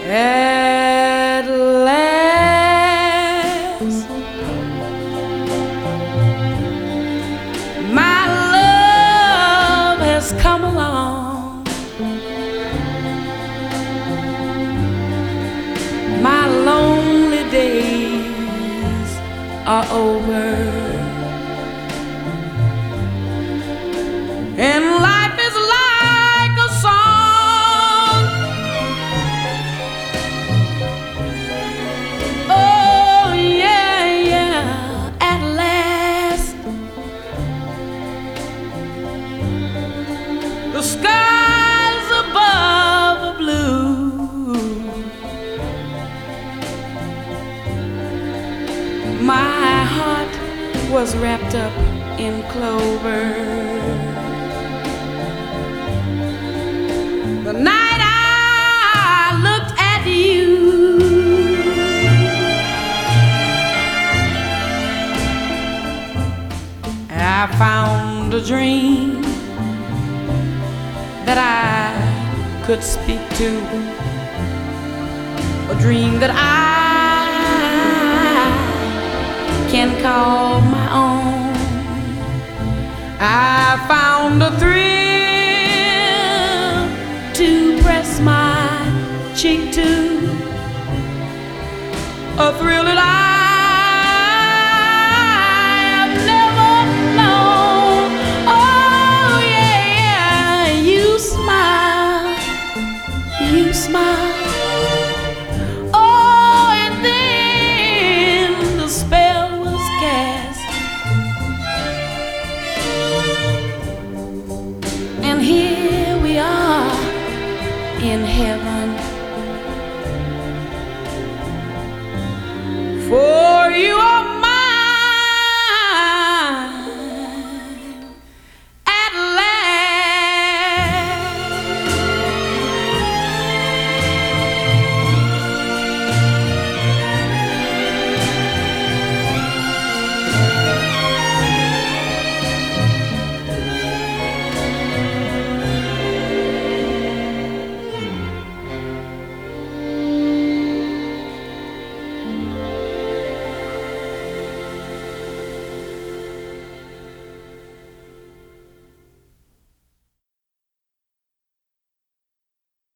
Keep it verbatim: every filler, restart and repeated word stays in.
At last, my love has come along. My lonely days are over, and life is like a song. Oh yeah, yeah, at last the skies above are blue. My heart was wrapped up in clover the night I looked at you. I found a dream that I could speak to, a dream that I can call my own. I found a thrill to press my cheek to, a thrill that I have never known. Oh yeah, you smile, you smile. Oh, and then the spell was cast, and here we are in heaven.